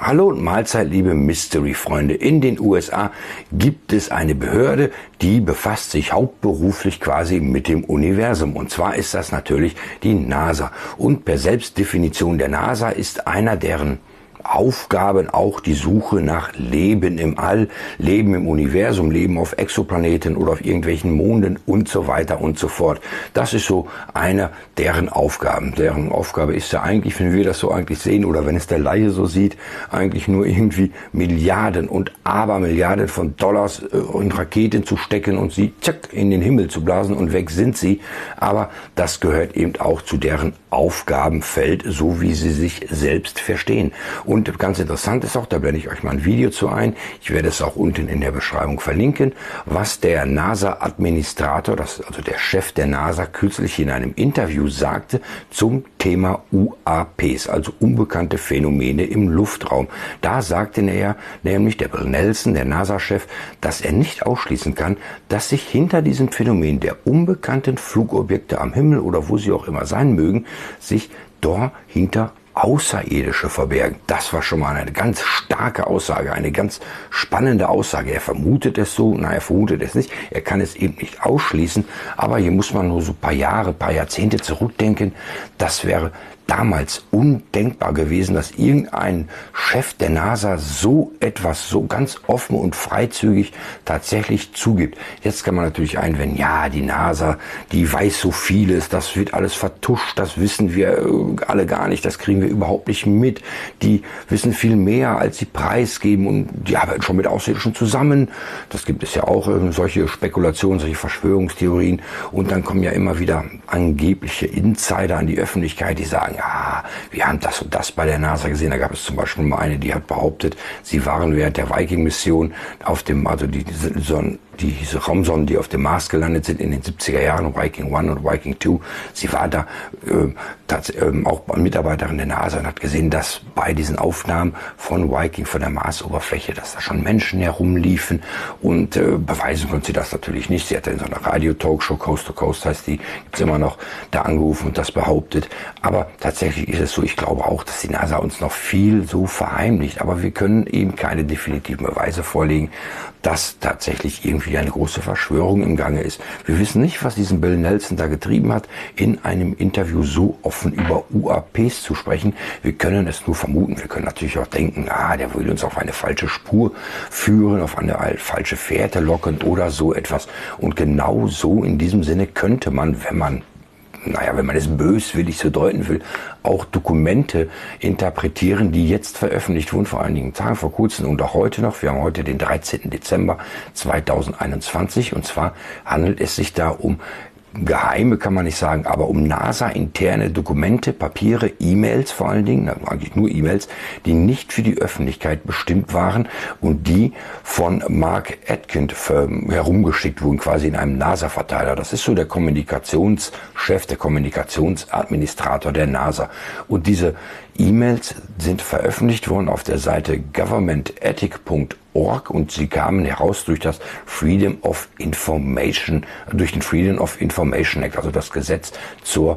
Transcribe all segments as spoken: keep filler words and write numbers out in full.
Hallo und Mahlzeit, liebe Mystery-Freunde. In den U S A gibt es eine Behörde, die befasst sich hauptberuflich quasi mit dem Universum. Und zwar ist das natürlich die NASA. Und per Selbstdefinition der NASA ist einer deren Aufgaben auch die Suche nach Leben im All, Leben im Universum, Leben auf Exoplaneten oder auf irgendwelchen Monden und so weiter und so fort. Das ist so eine deren Aufgaben. Deren Aufgabe ist ja eigentlich, wenn wir das so eigentlich sehen oder wenn es der Laie so sieht, eigentlich nur irgendwie Milliarden und Abermilliarden von Dollars in Raketen zu stecken und sie zack in den Himmel zu blasen und weg sind sie. Aber das gehört eben auch zu deren Aufgabenfeld, so wie sie sich selbst verstehen. Und ganz interessant ist auch, da blende ich euch mal ein Video zu ein, ich werde es auch unten in der Beschreibung verlinken, was der NASA-Administrator, das, also der Chef der NASA, kürzlich in einem Interview sagte zum Thema U A Ps, also unbekannte Phänomene im Luftraum. Da sagte er nämlich, der Bill Nelson, der NASA-Chef, dass er nicht ausschließen kann, dass sich hinter diesem Phänomen der unbekannten Flugobjekte am Himmel oder wo sie auch immer sein mögen, sich dahinter Außerirdische verbergen. Das war schon mal eine ganz starke Aussage, eine ganz spannende Aussage. Er vermutet es so, nein, er vermutet es nicht, er kann es eben nicht ausschließen, aber hier muss man nur so ein paar Jahre, ein paar Jahrzehnte zurückdenken. Das wäre damals undenkbar gewesen, dass irgendein Chef der NASA so etwas so ganz offen und freizügig tatsächlich zugibt. Jetzt kann man natürlich einwenden, ja, die NASA, die weiß so vieles, das wird alles vertuscht, das wissen wir alle gar nicht, das kriegen wir überhaupt nicht mit. Die wissen viel mehr, als sie preisgeben und die arbeiten schon mit Außerirdischen zusammen. Das gibt es ja auch, solche Spekulationen, solche Verschwörungstheorien. Und dann kommen ja immer wieder angebliche Insider an die Öffentlichkeit, die sagen, ja, wir haben das und das bei der NASA gesehen. Da gab es zum Beispiel mal eine, die hat behauptet, sie waren während der Viking-Mission auf dem, also die, die, die diese Raumsonden, die auf dem Mars gelandet sind in den siebziger Jahren, Viking eins und Viking zwei, sie war da äh, äh, auch Mitarbeiterin der NASA und hat gesehen, dass bei diesen Aufnahmen von Viking, von der Marsoberfläche, dass da schon Menschen herumliefen und äh, beweisen konnte sie das natürlich nicht. Sie hat in so einer Radio-Talkshow, Coast to Coast heißt die, gibt's immer noch, da angerufen und das behauptet. Aber tatsächlich ist es so, ich glaube auch, dass die NASA uns noch viel so verheimlicht, aber wir können eben keine definitiven Beweise vorlegen, dass tatsächlich irgendwie eine große Verschwörung im Gange ist. Wir wissen nicht, was diesen Bill Nelson da getrieben hat, in einem Interview so offen über U A Ps zu sprechen. Wir können es nur vermuten. Wir können natürlich auch denken, ah, der will uns auf eine falsche Spur führen, auf eine falsche Fährte locken oder so etwas. Und genau so in diesem Sinne könnte man, wenn man naja, wenn man es böswillig so deuten will, auch Dokumente interpretieren, die jetzt veröffentlicht wurden, vor einigen Tagen, vor kurzem und auch heute noch. Wir haben heute den dreizehnten Dezember zweitausendeinundzwanzig und zwar handelt es sich da um geheime, kann man nicht sagen, aber um NASA-interne Dokumente, Papiere, E-Mails vor allen Dingen, eigentlich nur E-Mails, die nicht für die Öffentlichkeit bestimmt waren und die von Mark Atkin herumgeschickt wurden, quasi in einem NASA-Verteiler. Das ist so der Kommunikationschef, der Kommunikationsadministrator der NASA. Und diese E-Mails sind veröffentlicht worden auf der Seite government ethic punkt org und sie kamen heraus durch das Freedom of Information, durch den Freedom of Information Act, also das Gesetz zur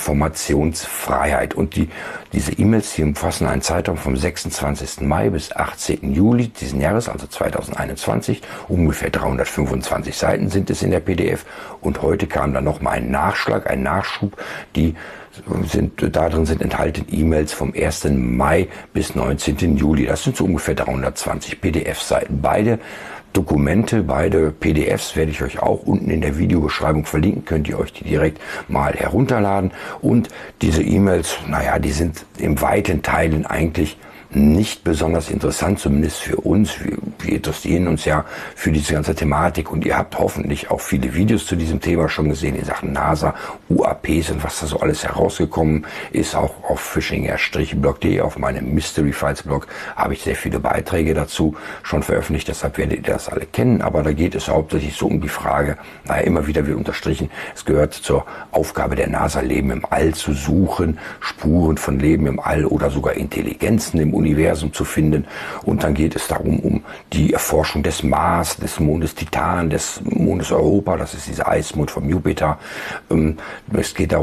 Informationsfreiheit. Und die, diese E-Mails, die umfassen einen Zeitraum vom sechsundzwanzigsten Mai bis achtzehnten Juli diesen Jahres, also zweitausendeinundzwanzig. Ungefähr dreihundertfünfundzwanzig Seiten sind es in der P D F. Und heute kam dann nochmal ein Nachschlag, ein Nachschub, die sind, da drin sind enthalten E-Mails vom ersten Mai bis neunzehnten Juli. Das sind so ungefähr dreihundertzwanzig P D F-Seiten. Beide Dokumente, beide P D Fs werde ich euch auch unten in der Videobeschreibung verlinken. Könnt ihr euch die direkt mal herunterladen. Und diese E-Mails, naja, die sind im weiten Teilen eigentlich nicht besonders interessant, zumindest für uns. Wir, wir interessieren uns ja für diese ganze Thematik und ihr habt hoffentlich auch viele Videos zu diesem Thema schon gesehen in Sachen NASA, U A Ps und was da so alles herausgekommen ist. Auch auf fischinger blog punkt de, auf meinem Mystery Files Blog, habe ich sehr viele Beiträge dazu schon veröffentlicht. Deshalb werdet ihr das alle kennen. Aber da geht es hauptsächlich so um die Frage, naja, immer wieder wird unterstrichen, es gehört zur Aufgabe der NASA, Leben im All zu suchen, Spuren von Leben im All oder sogar Intelligenzen im Universum zu finden. Und dann geht es darum, um die Erforschung des Mars, des Mondes Titan, des Mondes Europa, das ist dieser Eismond vom Jupiter. Es geht darum,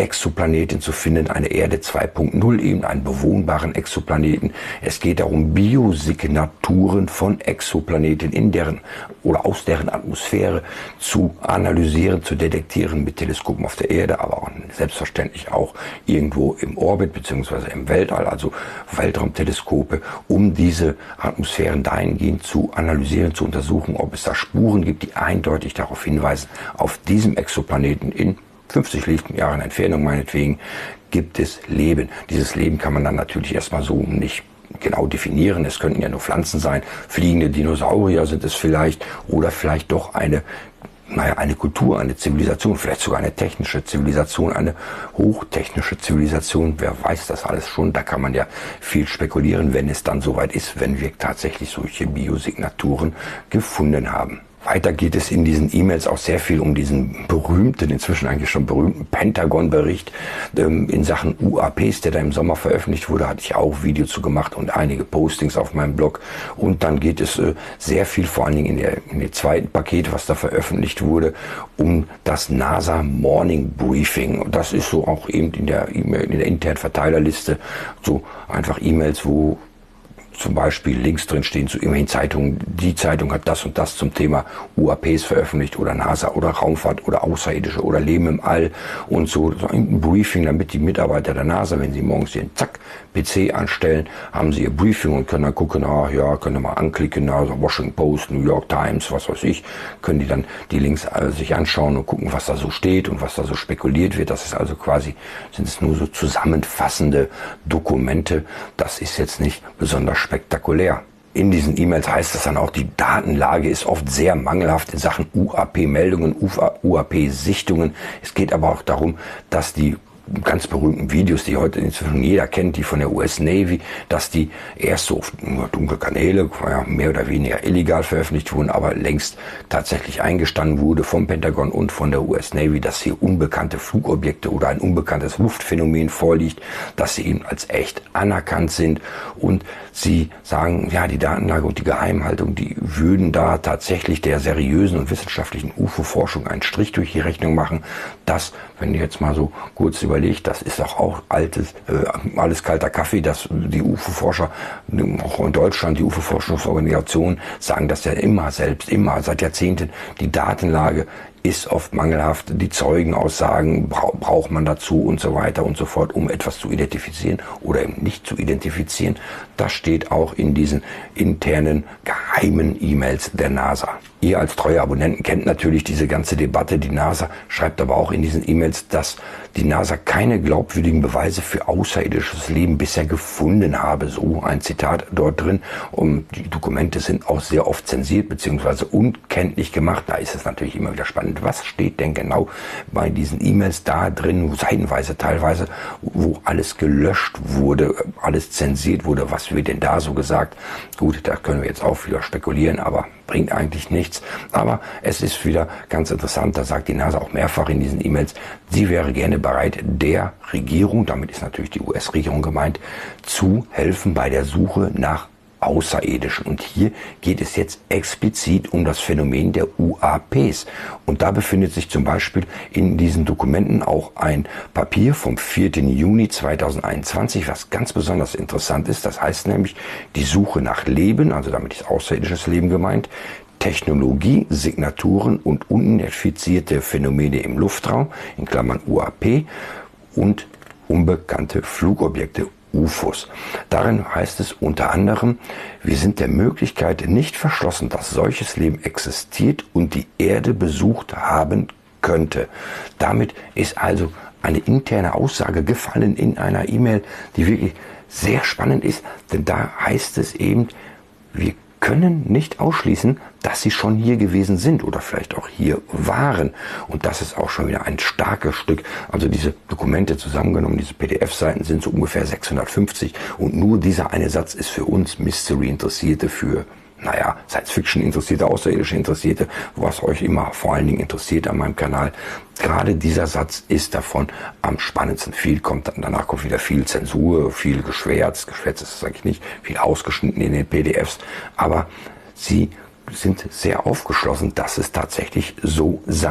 Exoplaneten zu finden, eine Erde zwei Punkt null, eben einen bewohnbaren Exoplaneten. Es geht darum, Biosignaturen von Exoplaneten in deren oder aus deren Atmosphäre zu analysieren, zu detektieren mit Teleskopen auf der Erde, aber auch selbstverständlich auch irgendwo im Orbit bzw. im Weltall, also Weltraumteleskope, um diese Atmosphären dahingehend zu analysieren, zu untersuchen, ob es da Spuren gibt, die eindeutig darauf hinweisen, auf diesem Exoplaneten in fünfzig Lichtjahren Entfernung meinetwegen gibt es Leben. Dieses Leben kann man dann natürlich erstmal so nicht genau definieren. Es könnten ja nur Pflanzen sein, fliegende Dinosaurier sind es vielleicht oder vielleicht doch eine, naja, eine Kultur, eine Zivilisation, vielleicht sogar eine technische Zivilisation, eine hochtechnische Zivilisation. Wer weiß das alles schon? Da kann man ja viel spekulieren, wenn es dann soweit ist, wenn wir tatsächlich solche Biosignaturen gefunden haben. Weiter geht es in diesen E-Mails auch sehr viel um diesen berühmten, inzwischen eigentlich schon berühmten Pentagon-Bericht ähm, in Sachen U A Ps, der da im Sommer veröffentlicht wurde. Hatte ich auch Video zu gemacht und einige Postings auf meinem Blog. Und dann geht es äh, sehr viel, vor allen Dingen in der, in dem zweiten Paket, was da veröffentlicht wurde, um das NASA Morning Briefing. Und das ist so auch eben in der, E-Mail, in der internen Verteilerliste so einfach E-Mails, wo zum Beispiel Links drin stehen zu irgendwelchen Zeitungen. Die Zeitung hat das und das zum Thema U A Ps veröffentlicht oder NASA oder Raumfahrt oder Außerirdische oder Leben im All und so. So ein Briefing, damit die Mitarbeiter der NASA, wenn sie morgens ihren Zack P C anstellen, haben sie ihr Briefing und können dann gucken, ah ja, können mal anklicken, also Washington Post, New York Times, was weiß ich, können die dann die Links äh, sich anschauen und gucken, was da so steht und was da so spekuliert wird. Das ist also quasi, sind es nur so zusammenfassende Dokumente. Das ist jetzt nicht besonders spektakulär. In diesen E-Mails heißt es dann auch, die Datenlage ist oft sehr mangelhaft in Sachen U A P-Meldungen, U A P-Sichtungen. Es geht aber auch darum, dass die ganz berühmten Videos, die heute inzwischen jeder kennt, die von der U S Navy, dass die erst so auf dunkle Kanäle, mehr oder weniger illegal veröffentlicht wurden, aber längst tatsächlich eingestanden wurde vom Pentagon und von der U S Navy, dass hier unbekannte Flugobjekte oder ein unbekanntes Luftphänomen vorliegt, dass sie eben als echt anerkannt sind und sie sagen, ja, die Datenlage und die Geheimhaltung, die würden da tatsächlich der seriösen und wissenschaftlichen U F O-Forschung einen Strich durch die Rechnung machen. Das, wenn ihr jetzt mal so kurz überlegt, das ist doch auch altes, äh, alles kalter Kaffee, dass die U F O-Forscher, auch in Deutschland, die U F O-Forschungsorganisationen sagen das ja immer selbst, immer, seit Jahrzehnten, die Datenlage ist oft mangelhaft, die Zeugenaussagen bra braucht man dazu und so weiter und so fort, um etwas zu identifizieren oder eben nicht zu identifizieren. Das steht auch in diesen internen geheimen E-Mails der NASA. Ihr als treue Abonnenten kennt natürlich diese ganze Debatte. Die NASA schreibt aber auch in diesen E-Mails, dass die NASA keine glaubwürdigen Beweise für außerirdisches Leben bisher gefunden habe. So ein Zitat dort drin. Und die Dokumente sind auch sehr oft zensiert bzw. unkenntlich gemacht. Da ist es natürlich immer wieder spannend. Was steht denn genau bei diesen E-Mails da drin, seitenweise teilweise, wo alles gelöscht wurde, alles zensiert wurde? Was wird denn da so gesagt? Gut, da können wir jetzt auch wieder spekulieren, aber bringt eigentlich nichts. Aber es ist wieder ganz interessant, da sagt die NASA auch mehrfach in diesen E-Mails, sie wäre gerne bereit, der Regierung, damit ist natürlich die U S-Regierung gemeint, zu helfen bei der Suche nach Außerirdischen. Und hier geht es jetzt explizit um das Phänomen der U A Ps. Und da befindet sich zum Beispiel in diesen Dokumenten auch ein Papier vom vierten Juni zweitausendeinundzwanzig, was ganz besonders interessant ist. Das heißt nämlich die Suche nach Leben, also damit ist außerirdisches Leben gemeint, Technologie, Signaturen und unidentifizierte Phänomene im Luftraum, in Klammern U A P, und unbekannte Flugobjekte, U F Os. Darin heißt es unter anderem, wir sind der Möglichkeit nicht verschlossen, dass solches Leben existiert und die Erde besucht haben könnte. Damit ist also eine interne Aussage gefallen in einer E-Mail, die wirklich sehr spannend ist, denn da heißt es eben, wir können nicht ausschließen, dass sie schon hier gewesen sind oder vielleicht auch hier waren. Und das ist auch schon wieder ein starkes Stück. Also diese Dokumente zusammengenommen, diese P D F-Seiten sind so ungefähr sechshundertfünfzig. Und nur dieser eine Satz ist für uns Mystery-Interessierte, für, naja, Science-Fiction-Interessierte, Außerirdische Interessierte, was euch immer vor allen Dingen interessiert an meinem Kanal. Gerade dieser Satz ist davon am spannendsten. Viel kommt dann, danach kommt wieder viel Zensur, viel geschwärzt. Geschwärzt ist es eigentlich nicht, viel ausgeschnitten in den P D Fs. Aber sie sind sehr aufgeschlossen, dass es tatsächlich so sein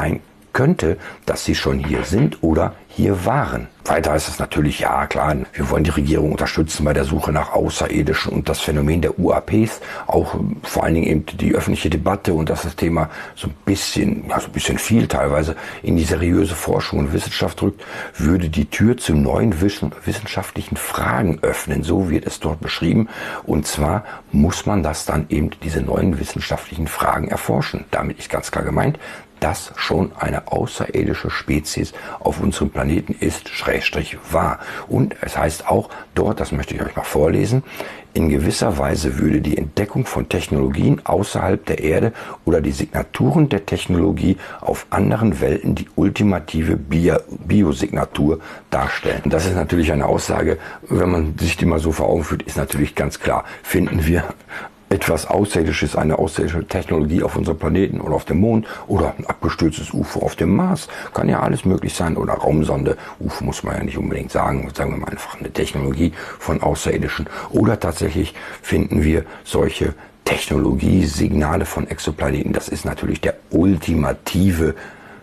könnte, dass sie schon hier sind oder hier waren. Weiter ist es natürlich, ja klar, wir wollen die Regierung unterstützen bei der Suche nach Außerirdischen und das Phänomen der U A Ps, auch vor allen Dingen eben die öffentliche Debatte und dass das Thema so ein bisschen, ja so ein bisschen viel teilweise in die seriöse Forschung und Wissenschaft drückt, würde die Tür zu neuen wissenschaftlichen Fragen öffnen, so wird es dort beschrieben. Und zwar muss man das dann eben, diese neuen wissenschaftlichen Fragen erforschen. Damit ist ganz klar gemeint, dass schon eine außerirdische Spezies auf unserem Planeten ist, Schrägstrich war. Und es heißt auch dort, das möchte ich euch mal vorlesen, in gewisser Weise würde die Entdeckung von Technologien außerhalb der Erde oder die Signaturen der Technologie auf anderen Welten die ultimative Bio Biosignatur darstellen. Das ist natürlich eine Aussage, wenn man sich die mal so vor Augen führt, ist natürlich ganz klar, finden wir etwas Außerirdisches, eine außerirdische Technologie auf unserem Planeten oder auf dem Mond oder ein abgestürztes U F O auf dem Mars. Kann ja alles möglich sein. Oder Raumsonde. U F O muss man ja nicht unbedingt sagen. Sagen wir mal einfach eine Technologie von Außerirdischen. Oder tatsächlich finden wir solche Technologiesignale von Exoplaneten. Das ist natürlich der ultimative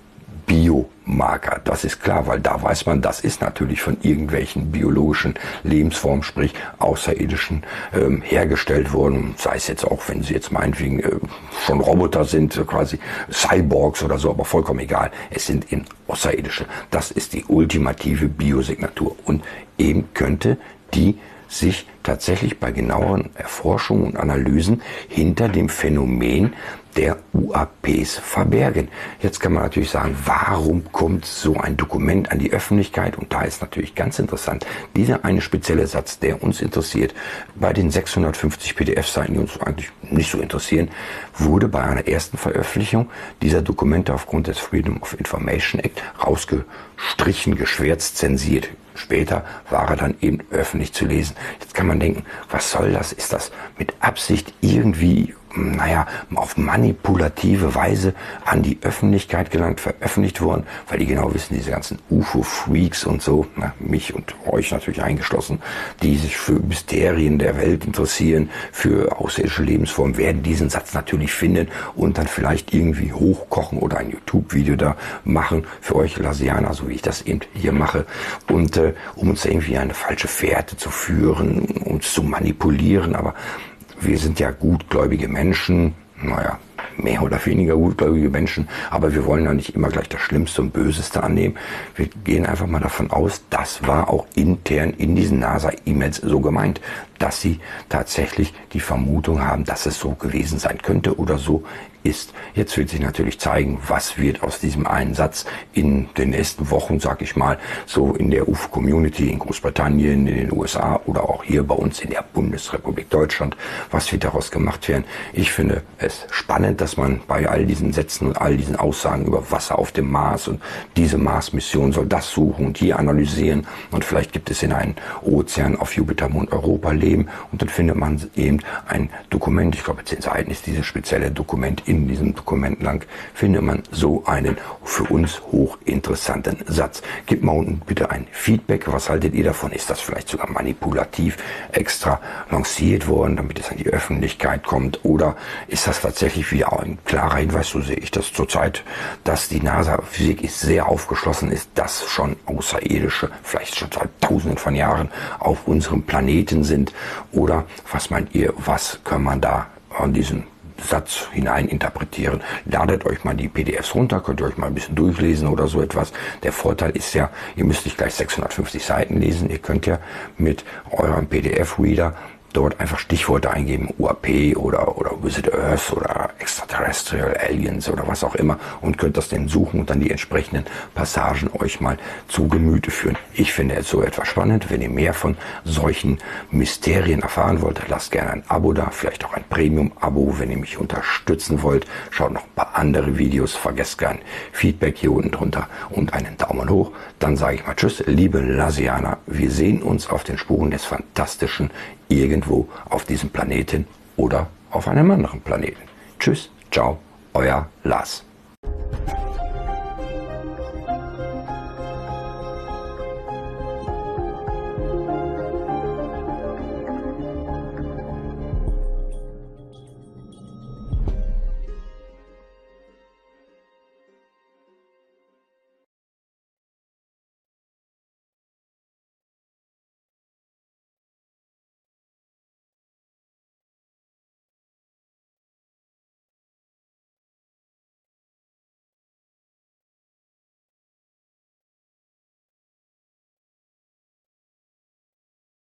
Biomarker. Das ist klar, weil da weiß man, das ist natürlich von irgendwelchen biologischen Lebensformen, sprich Außerirdischen, ähm, hergestellt worden. Sei es jetzt auch, wenn sie jetzt meinetwegen äh, schon Roboter sind, äh, quasi Cyborgs oder so, aber vollkommen egal. Es sind eben Außerirdische. Das ist die ultimative Biosignatur. Und eben könnte die sich tatsächlich bei genaueren Erforschungen und Analysen hinter dem Phänomen der U A Ps verbergen. Jetzt kann man natürlich sagen, warum kommt so ein Dokument an die Öffentlichkeit? Und da ist natürlich ganz interessant, dieser eine spezielle Satz, der uns interessiert, bei den sechshundertfünfzig P D F-Seiten, die uns eigentlich nicht so interessieren, wurde bei einer ersten Veröffentlichung dieser Dokumente aufgrund des Freedom of Information Act rausgestrichen, geschwärzt, zensiert. Später war er dann eben öffentlich zu lesen. Jetzt kann man denken, was soll das? Ist das mit Absicht irgendwie, naja, auf manipulative Weise an die Öffentlichkeit gelangt, veröffentlicht worden, weil die genau wissen, diese ganzen U F O-Freaks und so, na, mich und euch natürlich eingeschlossen, die sich für Mysterien der Welt interessieren, für außerirdische Lebensformen, werden diesen Satz natürlich finden und dann vielleicht irgendwie hochkochen oder ein YouTube-Video da machen für euch Lasianer, so wie ich das eben hier mache, und äh, um uns irgendwie eine falsche Fährte zu führen, uns zu manipulieren, aber wir sind ja gutgläubige Menschen, naja, mehr oder weniger gutgläubige Menschen, aber wir wollen ja nicht immer gleich das Schlimmste und Böseste annehmen. Wir gehen einfach mal davon aus, das war auch intern in diesen NASA-E-Mails so gemeint, dass sie tatsächlich die Vermutung haben, dass es so gewesen sein könnte oder so ist. Jetzt wird sich natürlich zeigen, was wird aus diesem einen Satz in den nächsten Wochen, sag ich mal, so in der U F O-Community in Großbritannien, in den U S A oder auch hier bei uns in der Bundesrepublik Deutschland, was wird daraus gemacht werden. Ich finde es spannend, dass man bei all diesen Sätzen und all diesen Aussagen über Wasser auf dem Mars und diese Mars-Mission soll das suchen und hier analysieren und vielleicht gibt es in einem Ozean auf Jupiter, Mond, Europa Leben und dann findet man eben ein Dokument, ich glaube zehn Seiten ist dieses spezielle Dokument, in diesem Dokument lang findet man so einen für uns hochinteressanten Satz. Gebt mal unten bitte ein Feedback, was haltet ihr davon? Ist das vielleicht sogar manipulativ extra lanciert worden, damit es an die Öffentlichkeit kommt oder ist das tatsächlich wieder ein klarer Hinweis, so sehe ich das zurzeit, dass die NASA-Physik ist sehr aufgeschlossen ist, dass schon Außerirdische, vielleicht schon seit tausenden von Jahren auf unserem Planeten sind oder was meint ihr, was kann man da an diesen Satz hinein interpretieren. Ladet euch mal die P D Fs runter, könnt ihr euch mal ein bisschen durchlesen oder so etwas. Der Vorteil ist ja, ihr müsst nicht gleich sechshundertfünfzig Seiten lesen, ihr könnt ja mit eurem P D F-Reader dort einfach Stichworte eingeben, U A P oder, oder Visit Earth oder Extraterrestrial Aliens oder was auch immer und könnt das dann suchen und dann die entsprechenden Passagen euch mal zu Gemüte führen. Ich finde es so etwas spannend. Wenn ihr mehr von solchen Mysterien erfahren wollt, lasst gerne ein Abo da, vielleicht auch ein Premium-Abo, wenn ihr mich unterstützen wollt. Schaut noch ein paar andere Videos, vergesst kein Feedback hier unten drunter und einen Daumen hoch. Dann sage ich mal Tschüss, liebe Lasianer. Wir sehen uns auf den Spuren des Fantastischen irgendwo auf diesem Planeten oder auf einem anderen Planeten. Tschüss, ciao, euer Lars.